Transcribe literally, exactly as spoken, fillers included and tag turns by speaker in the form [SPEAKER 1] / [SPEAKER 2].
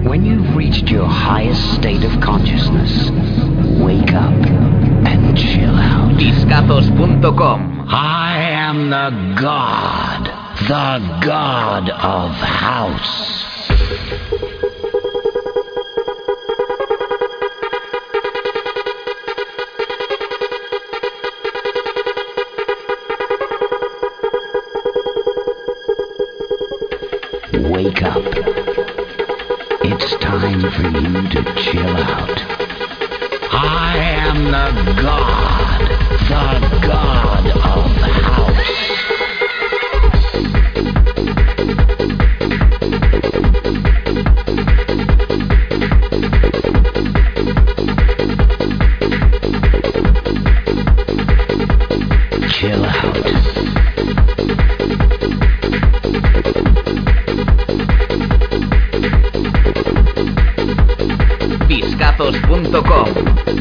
[SPEAKER 1] When you've reached your highest state of consciousness, wake up and chill out.
[SPEAKER 2] Discazos punto com.
[SPEAKER 1] I am the god, the god of house. Wake up. It's time for you to chill out. I am the god, the god of house. Chill out.
[SPEAKER 2] Discazos punto com.